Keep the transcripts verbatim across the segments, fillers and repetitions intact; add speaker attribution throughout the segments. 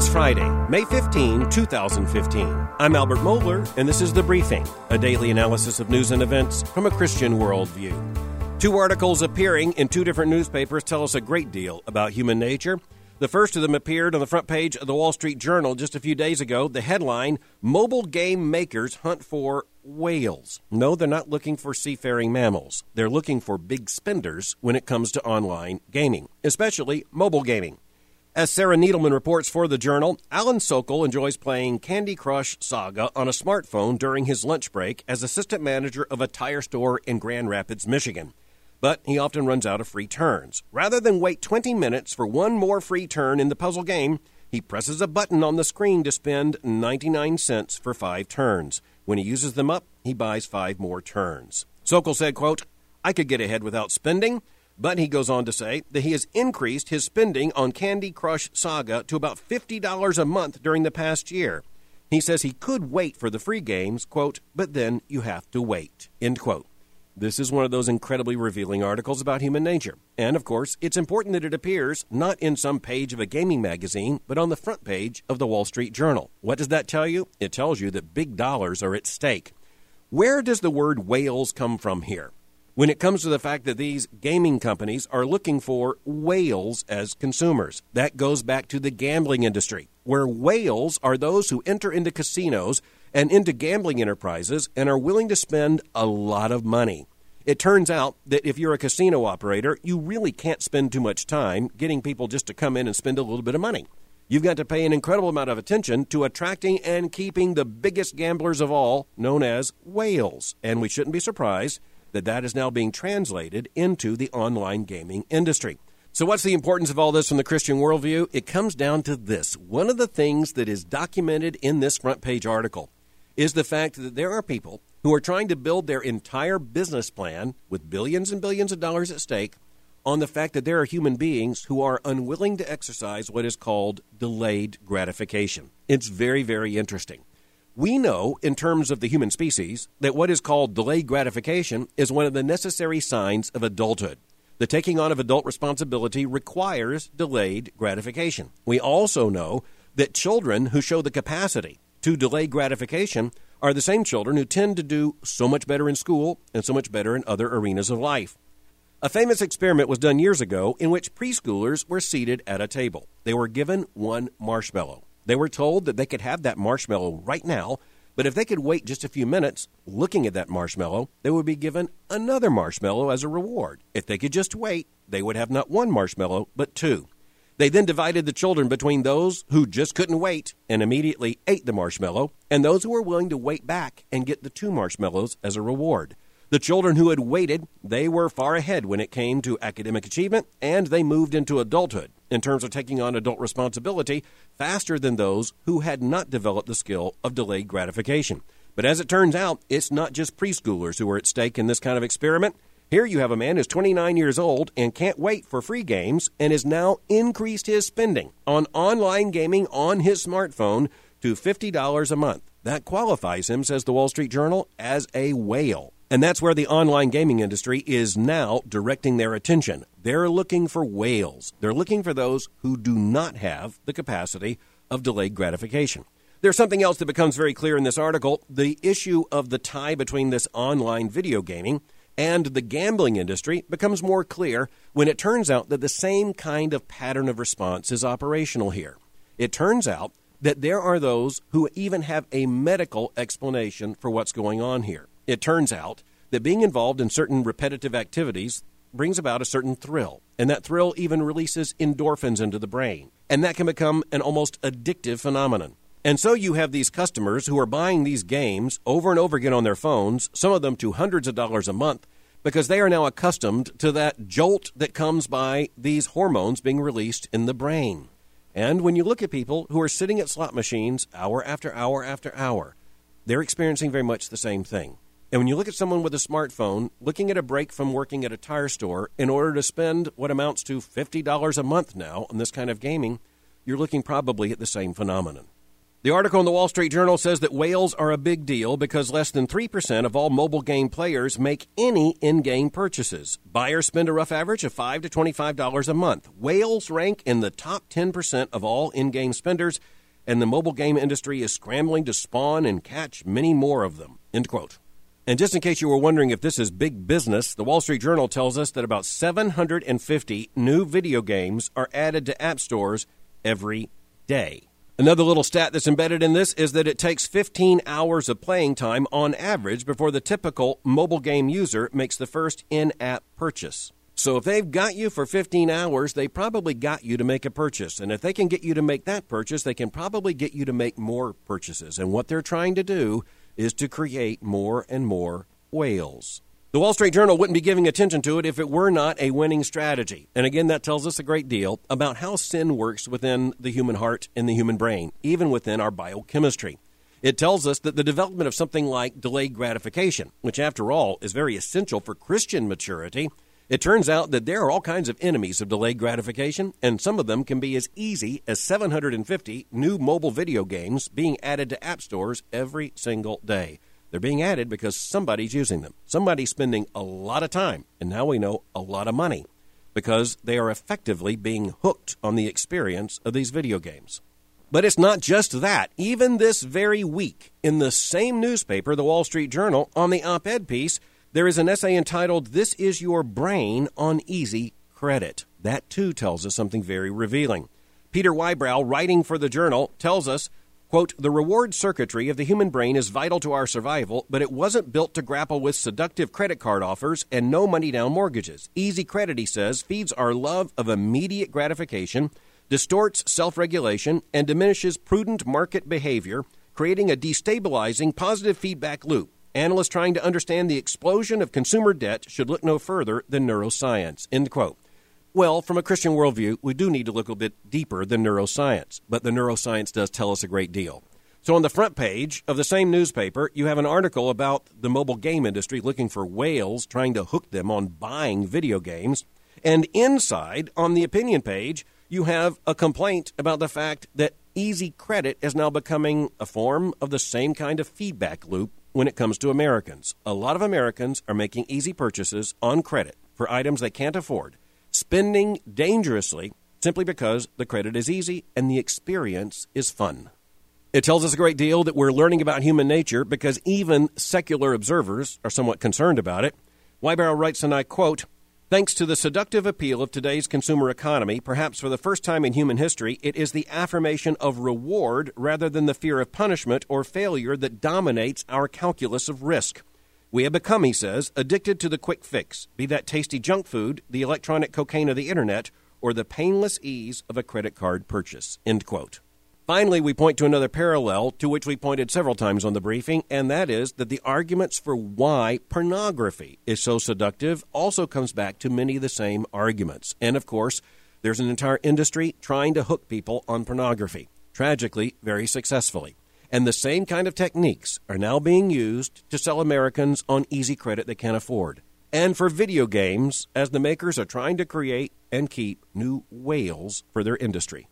Speaker 1: It's Friday, May fifteenth, twenty fifteen. I'm Albert Mohler, and this is The Briefing, a daily analysis of news and events from a Christian worldview. Two articles appearing in two different newspapers tell us a great deal about human nature. The first of them appeared on the front page of the Wall Street Journal just a few days ago. The headline, Mobile Game Makers Hunt for Whales. No, they're not looking for seafaring mammals. They're looking for big spenders when it comes to online gaming, especially mobile gaming. As Sarah Needleman reports for the Journal, Alan Sokol enjoys playing Candy Crush Saga on a smartphone during his lunch break as assistant manager of a tire store in Grand Rapids, Michigan. But he often runs out of free turns. Rather than wait twenty minutes for one more free turn in the puzzle game, he presses a button on the screen to spend ninety-nine cents for five turns. When he uses them up, he buys five more turns. Sokol said, quote, I could get ahead without spending, but he goes on to say that he has increased his spending on Candy Crush Saga to about fifty dollars a month during the past year. He says he could wait for the free games, quote, but then you have to wait, end quote. This is one of those incredibly revealing articles about human nature. And, of course, it's important that it appears not in some page of a gaming magazine, but on the front page of the Wall Street Journal. What does that tell you? It tells you that big dollars are at stake. Where does the word whales come from here? When it comes to the fact that these gaming companies are looking for whales as consumers, that goes back to the gambling industry, where whales are those who enter into casinos and into gambling enterprises and are willing to spend a lot of money. It turns out that if you're a casino operator, you really can't spend too much time getting people just to come in and spend a little bit of money. You've got to pay an incredible amount of attention to attracting and keeping the biggest gamblers of all, known as whales. And we shouldn't be surprised that that is now being translated into the online gaming industry. So what's the importance of all this from the Christian worldview? It comes down to this. One of the things that is documented in this front page article is the fact that there are people who are trying to build their entire business plan with billions and billions of dollars at stake on the fact that there are human beings who are unwilling to exercise what is called delayed gratification. It's very, very interesting. We know, in terms of the human species, that what is called delayed gratification is one of the necessary signs of adulthood. The taking on of adult responsibility requires delayed gratification. We also know that children who show the capacity to delay gratification are the same children who tend to do so much better in school and so much better in other arenas of life. A famous experiment was done years ago in which preschoolers were seated at a table. They were given one marshmallow. They were told that they could have that marshmallow right now, but if they could wait just a few minutes looking at that marshmallow, they would be given another marshmallow as a reward. If they could just wait, they would have not one marshmallow, but two. They then divided the children between those who just couldn't wait and immediately ate the marshmallow, and those who were willing to wait back and get the two marshmallows as a reward. The children who had waited, they were far ahead when it came to academic achievement, and they moved into adulthood in terms of taking on adult responsibility faster than those who had not developed the skill of delayed gratification. But as it turns out, it's not just preschoolers who are at stake in this kind of experiment. Here you have a man who's twenty-nine years old and can't wait for free games and has now increased his spending on online gaming on his smartphone to fifty dollars a month. That qualifies him, says the Wall Street Journal, as a whale. And that's where the online gaming industry is now directing their attention. They're looking for whales. They're looking for those who do not have the capacity of delayed gratification. There's something else that becomes very clear in this article. The issue of the tie between this online video gaming and the gambling industry becomes more clear when it turns out that the same kind of pattern of response is operational here. It turns out that there are those who even have a medical explanation for what's going on here. It turns out that being involved in certain repetitive activities brings about a certain thrill, and that thrill even releases endorphins into the brain, and that can become an almost addictive phenomenon. And so you have these customers who are buying these games over and over again on their phones, some of them to hundreds of dollars a month, because they are now accustomed to that jolt that comes by these hormones being released in the brain. And when you look at people who are sitting at slot machines hour after hour after hour, they're experiencing very much the same thing. And when you look at someone with a smartphone looking at a break from working at a tire store in order to spend what amounts to fifty dollars a month now on this kind of gaming, you're looking probably at the same phenomenon. The article in the Wall Street Journal says that whales are a big deal because less than three percent of all mobile game players make any in-game purchases. Buyers spend a rough average of five to twenty-five dollars a month. Whales rank in the top ten percent of all in-game spenders, and the mobile game industry is scrambling to spawn and catch many more of them. End quote. And just in case you were wondering if this is big business, the Wall Street Journal tells us that about seven hundred fifty new video games are added to app stores every day. Another little stat that's embedded in this is that it takes fifteen hours of playing time on average before the typical mobile game user makes the first in-app purchase. So if they've got you for fifteen hours, they probably got you to make a purchase. And if they can get you to make that purchase, they can probably get you to make more purchases. And what they're trying to do is to create more and more whales. The Wall Street Journal wouldn't be giving attention to it if it were not a winning strategy. And again, that tells us a great deal about how sin works within the human heart and the human brain, even within our biochemistry. It tells us that the development of something like delayed gratification, which after all is very essential for Christian maturity, it turns out that there are all kinds of enemies of delayed gratification, and some of them can be as easy as seven hundred fifty new mobile video games being added to app stores every single day. They're being added because somebody's using them. Somebody's spending a lot of time, and now we know a lot of money, because they are effectively being hooked on the experience of these video games. But it's not just that. Even this very week, in the same newspaper, the Wall Street Journal, on the op-ed piece, there is an essay entitled, "This is Your Brain on Easy Credit." That, too, tells us something very revealing. Peter Wybrow, writing for the Journal, tells us, quote, "The reward circuitry of the human brain is vital to our survival, but it wasn't built to grapple with seductive credit card offers and no money down mortgages. Easy credit," he says, "feeds our love of immediate gratification, distorts self-regulation, and diminishes prudent market behavior, creating a destabilizing positive feedback loop. Analysts trying to understand the explosion of consumer debt should look no further than neuroscience," end quote. Well, from a Christian worldview, we do need to look a bit deeper than neuroscience, but the neuroscience does tell us a great deal. So on the front page of the same newspaper, you have an article about the mobile game industry looking for whales, trying to hook them on buying video games. And inside, on the opinion page, you have a complaint about the fact that easy credit is now becoming a form of the same kind of feedback loop when it comes to Americans. A lot of Americans are making easy purchases on credit for items they can't afford, spending dangerously simply because the credit is easy and the experience is fun. It tells us a great deal that we're learning about human nature because even secular observers are somewhat concerned about it. Wybrow writes, and I quote, "Thanks to the seductive appeal of today's consumer economy, perhaps for the first time in human history, it is the affirmation of reward rather than the fear of punishment or failure that dominates our calculus of risk. We have become," he says, "addicted to the quick fix, be that tasty junk food, the electronic cocaine of the internet, or the painless ease of a credit card purchase," end quote. Finally, we point to another parallel to which we pointed several times on the briefing, and that is that the arguments for why pornography is so seductive also comes back to many of the same arguments. And, of course, there's an entire industry trying to hook people on pornography, tragically, very successfully. And the same kind of techniques are now being used to sell Americans on easy credit they can't afford. And for video games, as the makers are trying to create and keep new whales for their industry.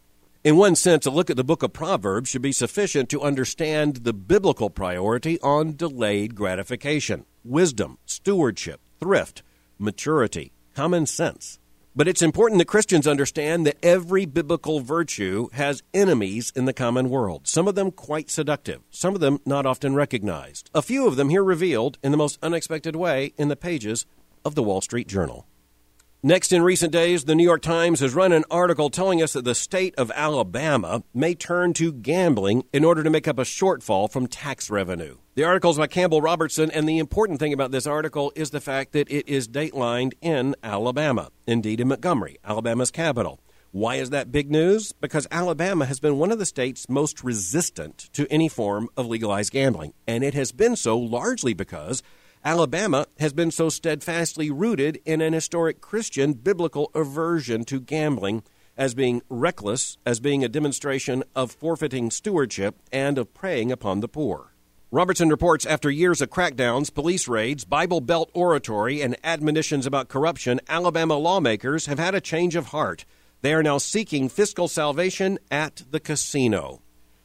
Speaker 1: In one sense, a look at the book of Proverbs should be sufficient to understand the biblical priority on delayed gratification, wisdom, stewardship, thrift, maturity, common sense. But it's important that Christians understand that every biblical virtue has enemies in the common world, some of them quite seductive, some of them not often recognized. A few of them here revealed in the most unexpected way in the pages of the Wall Street Journal. Next, in recent days, the New York Times has run an article telling us that the state of Alabama may turn to gambling in order to make up a shortfall from tax revenue. The article is by Campbell Robertson, and the important thing about this article is the fact that it is datelined in Alabama, indeed in Montgomery, Alabama's capital. Why is that big news? Because Alabama has been one of the states most resistant to any form of legalized gambling, and it has been so largely because Alabama has been so steadfastly rooted in an historic Christian biblical aversion to gambling as being reckless, as being a demonstration of forfeiting stewardship, and of preying upon the poor. Robertson reports after years of crackdowns, police raids, Bible Belt oratory, and admonitions about corruption, Alabama lawmakers have had a change of heart. They are now seeking fiscal salvation at the casino.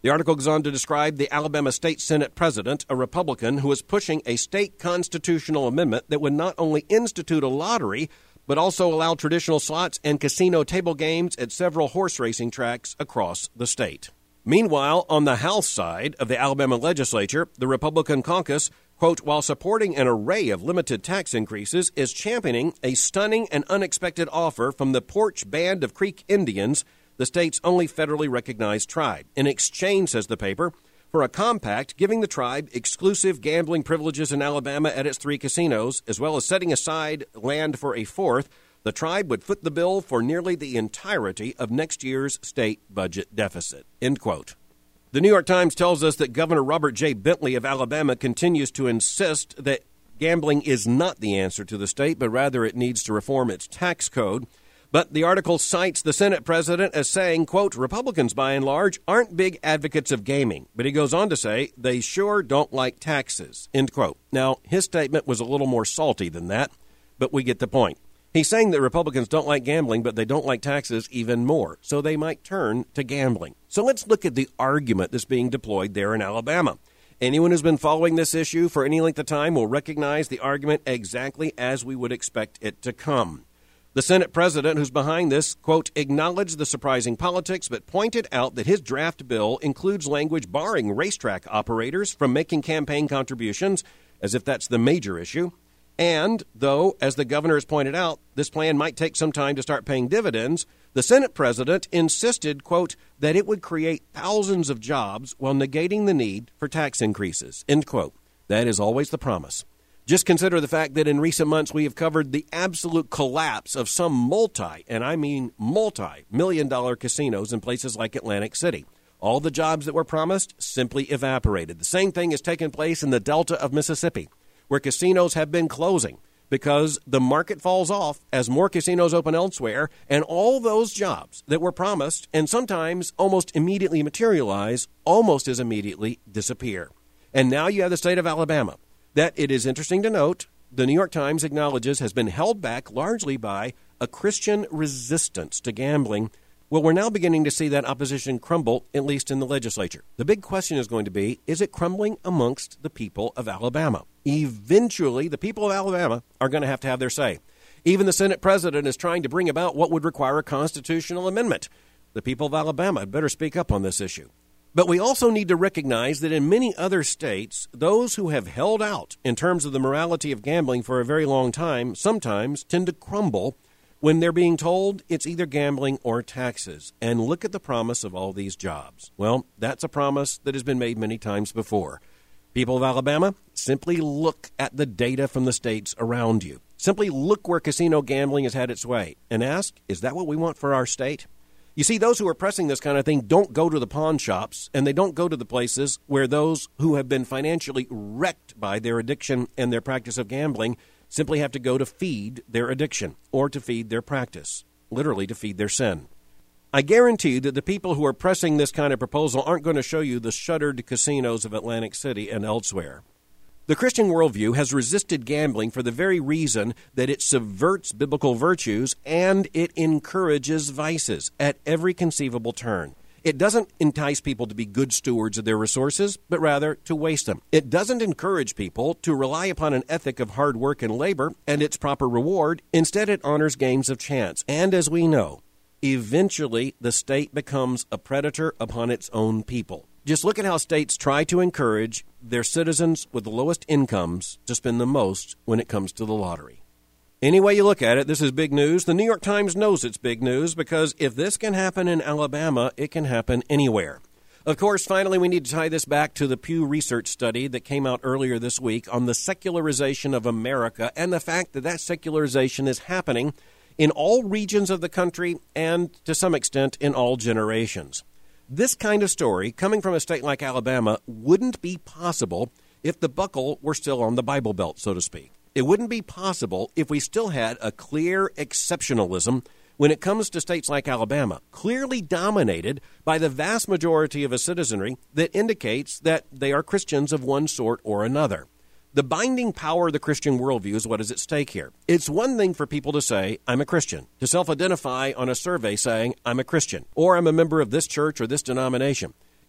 Speaker 1: The article goes on to describe the Alabama State Senate president, a Republican, who is pushing a state constitutional amendment that would not only institute a lottery, but also allow traditional slots and casino table games at several horse racing tracks across the state. Meanwhile, on the House side of the Alabama legislature, the Republican caucus, quote, while supporting an array of limited tax increases, is championing a stunning and unexpected offer from the Porch Band of Creek Indians, the state's only federally recognized tribe, in exchange, says the paper, for a compact giving the tribe exclusive gambling privileges in Alabama at its three casinos, as well as setting aside land for a fourth. The tribe would foot the bill for nearly the entirety of next year's state budget deficit, end quote. The New York Times tells us that Governor Robert J. Bentley of Alabama continues to insist that gambling is not the answer to the state, but rather it needs to reform its tax code. But the article cites the Senate president as saying, quote, Republicans, by and large, aren't big advocates of gaming. But he goes on to say, they sure don't like taxes, end quote. Now, his statement was a little more salty than that, but we get the point. He's saying that Republicans don't like gambling, but they don't like taxes even more, so they might turn to gambling. So let's look at the argument that's being deployed there in Alabama. Anyone who's been following this issue for any length of time will recognize the argument exactly as we would expect it to come. The Senate president who's behind this, quote, acknowledged the surprising politics, but pointed out that his draft bill includes language barring racetrack operators from making campaign contributions, as if that's the major issue. And, though, as the governor has pointed out, this plan might take some time to start paying dividends, the Senate president insisted, quote, that it would create thousands of jobs while negating the need for tax increases, end quote. That is always the promise. Just consider the fact that in recent months we have covered the absolute collapse of some multi, and I mean multi-million dollar casinos in places like Atlantic City. All the jobs that were promised simply evaporated. The same thing has taken place in the Delta of Mississippi, where casinos have been closing because the market falls off as more casinos open elsewhere, and all those jobs that were promised and sometimes almost immediately materialize almost as immediately disappear. And now you have the state of Alabama that, it is interesting to note, the New York Times acknowledges has been held back largely by a Christian resistance to gambling. Well, we're now beginning to see that opposition crumble, at least in the legislature. The big question is going to be, is it crumbling amongst the people of Alabama? Eventually, the people of Alabama are going to have to have their say. Even the Senate president is trying to bring about what would require a constitutional amendment. The people of Alabama had better speak up on this issue. But we also need to recognize that in many other states, those who have held out in terms of the morality of gambling for a very long time sometimes tend to crumble when they're being told it's either gambling or taxes. And look at the promise of all these jobs. Well, that's a promise that has been made many times before. People of Alabama, simply look at the data from the states around you. Simply look where casino gambling has had its way and ask, is that what we want for our state? You see, those who are pressing this kind of thing don't go to the pawn shops, and they don't go to the places where those who have been financially wrecked by their addiction and their practice of gambling simply have to go to feed their addiction or to feed their practice, literally to feed their sin. I guarantee that the people who are pressing this kind of proposal aren't going to show you the shuttered casinos of Atlantic City and elsewhere. The Christian worldview has resisted gambling for the very reason that it subverts biblical virtues and it encourages vices at every conceivable turn. It doesn't entice people to be good stewards of their resources, but rather to waste them. It doesn't encourage people to rely upon an ethic of hard work and labor and its proper reward. Instead, it honors games of chance. And as we know, eventually the state becomes a predator upon its own people. Just look at how states try to encourage their citizens with the lowest incomes to spend the most when it comes to the lottery. Any way you look at it, this is big news. The New York Times knows it's big news because if this can happen in Alabama, it can happen anywhere. Of course, finally, we need to tie this back to the Pew Research study that came out earlier this week on the secularization of America and the fact that that secularization is happening in all regions of the country and, to some extent, in all generations. This kind of story, coming from a state like Alabama, wouldn't be possible if the buckle were still on the Bible Belt, so to speak. It wouldn't be possible if we still had a clear exceptionalism when it comes to states like Alabama, clearly dominated by the vast majority of a citizenry that indicates that they are Christians of one sort or another. The binding power of the Christian worldview is what is at stake here. It's one thing for people to say, I'm a Christian, to self-identify on a survey saying, I'm a Christian, or I'm a member of this church or this denomination.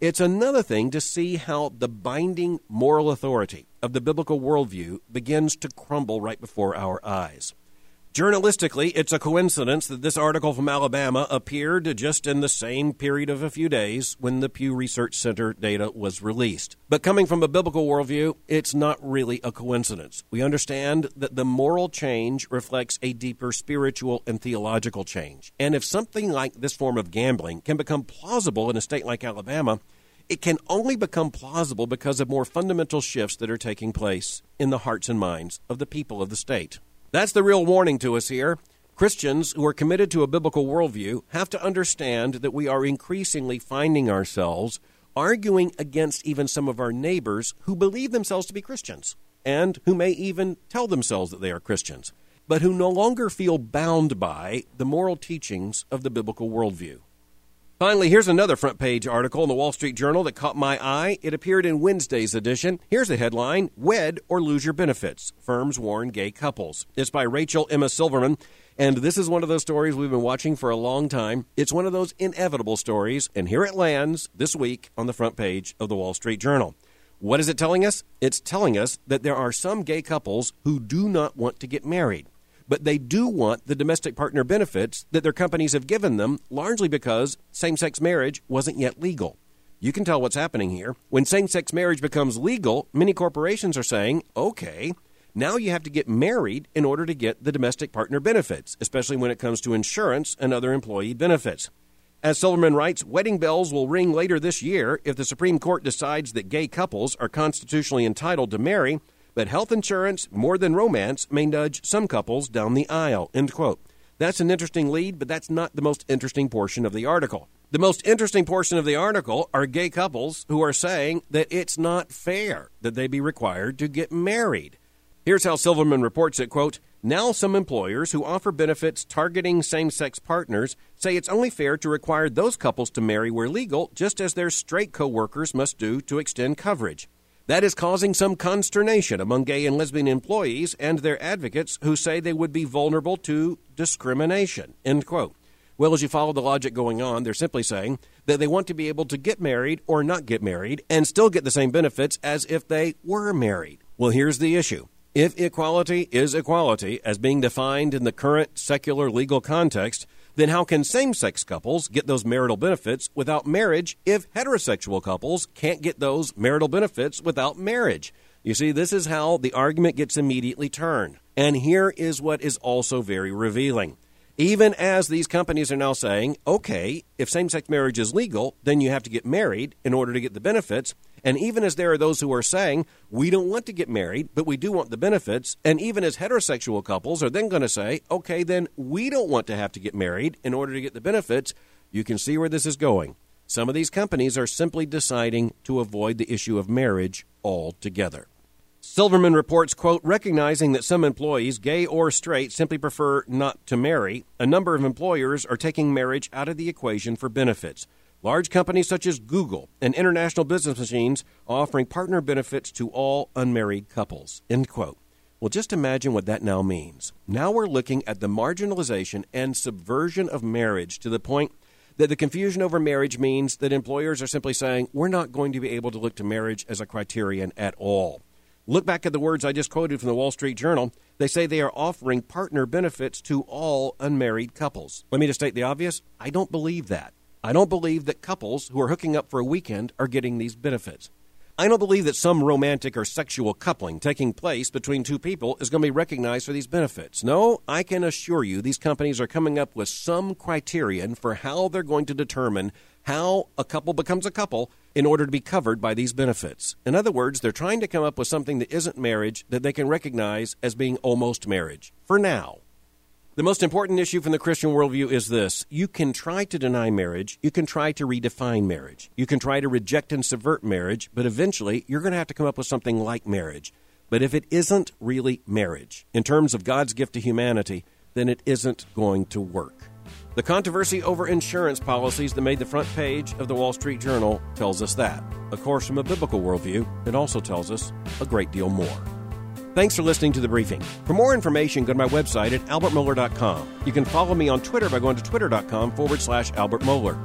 Speaker 1: It's another thing to see how the binding moral authority of the biblical worldview begins to crumble right before our eyes. Journalistically, it's a coincidence that this article from Alabama appeared just in the same period of a few days when the Pew Research Center data was released. But coming from a biblical worldview, it's not really a coincidence. We understand that the moral change reflects a deeper spiritual and theological change. And if something like this form of gambling can become plausible in a state like Alabama, it can only become plausible because of more fundamental shifts that are taking place in the hearts and minds of the people of the state. That's the real warning to us here. Christians who are committed to a biblical worldview have to understand that we are increasingly finding ourselves arguing against even some of our neighbors who believe themselves to be Christians and who may even tell themselves that they are Christians, but who no longer feel bound by the moral teachings of the biblical worldview. Finally, here's another front page article in the Wall Street Journal that caught my eye. It appeared in Wednesday's edition. Here's the headline: Wed or Lose Your Benefits. Firms warn gay couples. It's by Rachel Emma Silverman, and this is one of those stories we've been watching for a long time. It's one of those inevitable stories, and here it lands this week on the front page of the Wall Street Journal. What is it telling us? It's telling us that there are some gay couples who do not want to get married, but they do want the domestic partner benefits that their companies have given them, largely because same-sex marriage wasn't yet legal. You can tell what's happening here. When same-sex marriage becomes legal, many corporations are saying, okay, now you have to get married in order to get the domestic partner benefits, especially when it comes to insurance and other employee benefits. As Silverman writes, wedding bells will ring later this year if the Supreme Court decides that gay couples are constitutionally entitled to marry, but health insurance, more than romance, may nudge some couples down the aisle, end quote. That's an interesting lead, but that's not the most interesting portion of the article. The most interesting portion of the article are gay couples who are saying that it's not fair that they be required to get married. Here's how Silverman reports it, quote, now some employers who offer benefits targeting same-sex partners say it's only fair to require those couples to marry where legal, just as their straight co-workers must do to extend coverage. That is causing some consternation among gay and lesbian employees and their advocates who say they would be vulnerable to discrimination, end quote. Well, as you follow the logic going on, they're simply saying that they want to be able to get married or not get married and still get the same benefits as if they were married. Well, here's the issue. If equality is equality as being defined in the current secular legal context, then how can same-sex couples get those marital benefits without marriage if heterosexual couples can't get those marital benefits without marriage? You see, this is how the argument gets immediately turned. And here is what is also very revealing. Even as these companies are now saying, okay, if same-sex marriage is legal, then you have to get married in order to get the benefits. And even as there are those who are saying, we don't want to get married, but we do want the benefits. And even as heterosexual couples are then going to say, okay, then we don't want to have to get married in order to get the benefits. You can see where this is going. Some of these companies are simply deciding to avoid the issue of marriage altogether. Silverman reports, quote, recognizing that some employees, gay or straight, simply prefer not to marry, a number of employers are taking marriage out of the equation for benefits. Large companies such as Google and International Business Machines are offering partner benefits to all unmarried couples, end quote. Well, just imagine what that now means. Now we're looking at the marginalization and subversion of marriage to the point that the confusion over marriage means that employers are simply saying, we're not going to be able to look to marriage as a criterion at all. Look back at the words I just quoted from the Wall Street Journal. They say they are offering partner benefits to all unmarried couples. Let me just state the obvious. I don't believe that. I don't believe that couples who are hooking up for a weekend are getting these benefits. I don't believe that some romantic or sexual coupling taking place between two people is going to be recognized for these benefits. No, I can assure you these companies are coming up with some criterion for how they're going to determine how a couple becomes a couple in order to be covered by these benefits. In other words, they're trying to come up with something that isn't marriage that they can recognize as being almost marriage, for now. The most important issue from the Christian worldview is this. You can try to deny marriage. You can try to redefine marriage. You can try to reject and subvert marriage, but eventually you're going to have to come up with something like marriage. But if it isn't really marriage, in terms of God's gift to humanity, then it isn't going to work. The controversy over insurance policies that made the front page of the Wall Street Journal tells us that. Of course, from a biblical worldview, it also tells us a great deal more. Thanks for listening to The Briefing. For more information, go to my website at albert mohler dot com. You can follow me on Twitter by going to twitter dot com forward slash Albert Mohler.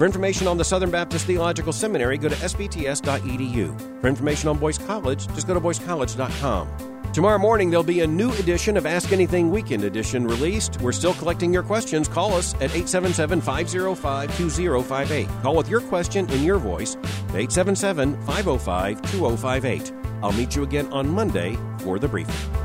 Speaker 1: For information on the Southern Baptist Theological Seminary, go to s b t s dot e d u. For information on Boyce College, just go to boyce college dot com. Tomorrow morning, there'll be a new edition of Ask Anything Weekend Edition released. We're still collecting your questions. Call us at eight seven seven, five oh five, two oh five eight. Call with your question in your voice at eight seven seven, five oh five, two oh five eight. I'll meet you again on Monday for the briefing.